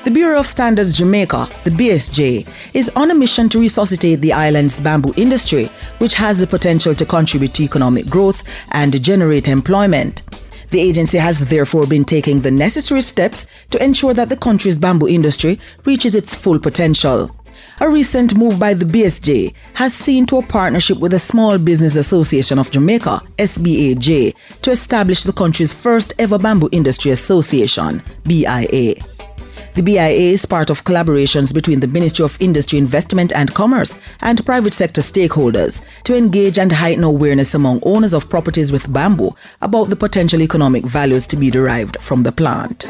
The Bureau of Standards Jamaica, the BSJ, is on a mission to resuscitate the island's bamboo industry, which has the potential to contribute to economic growth and generate employment. The agency has therefore been taking the necessary steps to ensure that the country's bamboo industry reaches its full potential. A recent move by the BSJ has seen to a partnership with the Small Business Association of Jamaica, SBAJ, to establish the country's first ever bamboo industry association, BIA. The BIA is part of collaborations between the Ministry of Industry, Investment and Commerce and private sector stakeholders to engage and heighten awareness among owners of properties with bamboo about the potential economic values to be derived from the plant.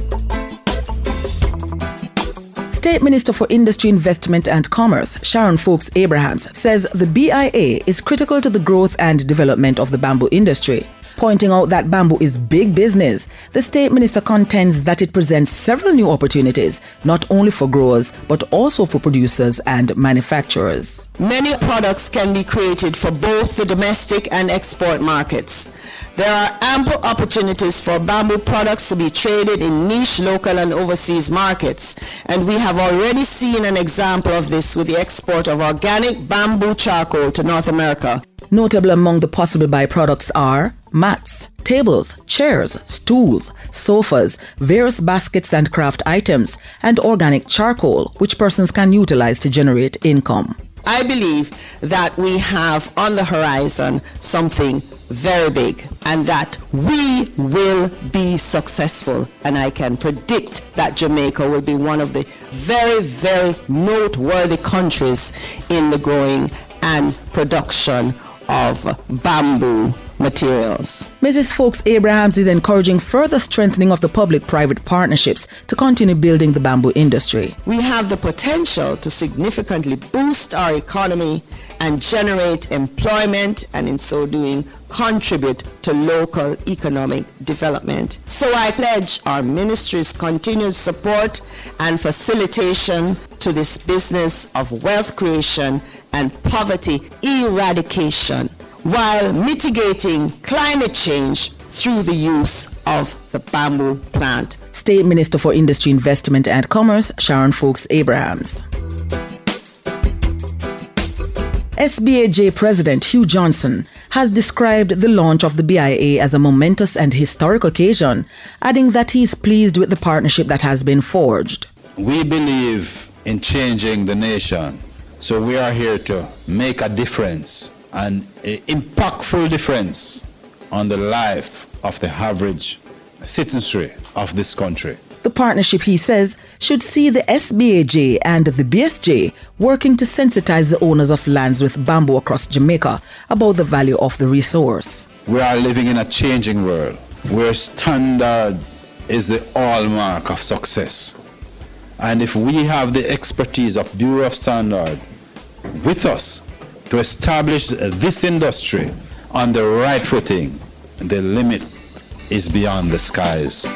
State Minister for Industry, Investment and Commerce, Sharon Foakes Abrahams, says the BIA is critical to the growth and development of the bamboo industry. Pointing out that bamboo is big business, the State Minister contends that it presents several new opportunities, not only for growers, but also for producers and manufacturers. Many products can be created for both the domestic and export markets. There are ample opportunities for bamboo products to be traded in niche local and overseas markets, and we have already seen an example of this with the export of organic bamboo charcoal to North America. Notable among the possible byproducts are mats, tables, chairs, stools, sofas, various baskets and craft items, and organic charcoal, which persons can utilize to generate income. I believe that we have on the horizon something very big, and that we will be successful, and I can predict that Jamaica will be one of the very, very noteworthy countries in the growing and production of bamboo materials. Mrs. Foakes Abrahams is encouraging further strengthening of the public-private partnerships to continue building the bamboo industry. We have the potential to significantly boost our economy and generate employment, and in so doing contribute to local economic development. So I pledge our ministry's continued support and facilitation to this business of wealth creation and poverty eradication, while mitigating climate change through the use of the bamboo plant. State Minister for Industry, Investment and Commerce, Sharon Foakes Abrahams. SBAJ President Hugh Johnson has described the launch of the BIA as a momentous and historic occasion, adding that he is pleased with the partnership that has been forged. We believe in changing the nation, so we are here to make a difference, an impactful difference on the life of the average citizenry of this country. The partnership, he says, should see the SBAJ and the BSJ working to sensitize the owners of lands with bamboo across Jamaica about the value of the resource. We are living in a changing world where standard is the hallmark of success. And if we have the expertise of Bureau of Standard with us to establish this industry on the right footing, the limit is beyond the skies.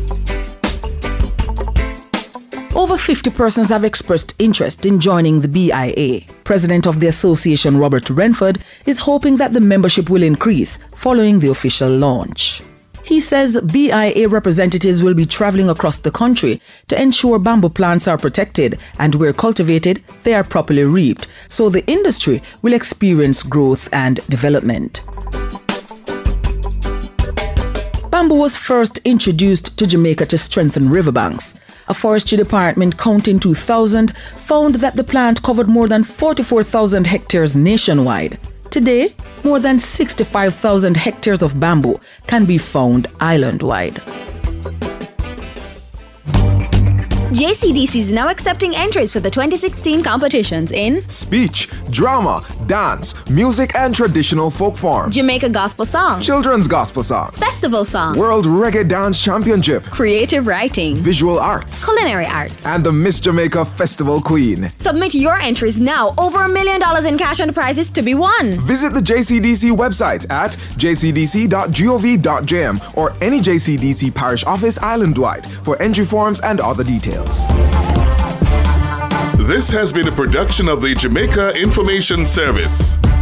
Over 50 persons have expressed interest in joining the BIA. President of the association, Robert Renford, is hoping that the membership will increase following the official launch. He says BIA representatives will be traveling across the country to ensure bamboo plants are protected and where cultivated, they are properly reaped, so the industry will experience growth and development. Bamboo was first introduced to Jamaica to strengthen riverbanks. A forestry department count in 2000 found that the plant covered more than 44,000 hectares nationwide. Today, more than 65,000 hectares of bamboo can be found island-wide. JCDC is now accepting entries for the 2016 competitions in speech, drama, dance, music and traditional folk forms, Jamaica Gospel Song, Children's Gospel Songs, Festival Song, World Reggae Dance Championship, Creative Writing, Visual Arts, Culinary Arts, and the Miss Jamaica Festival Queen. Submit your entries now. Over $1 million in cash and prizes to be won. Visit the JCDC website at jcdc.gov.jm or any JCDC parish office island-wide for entry forms and other details. This has been a production of the Jamaica Information Service.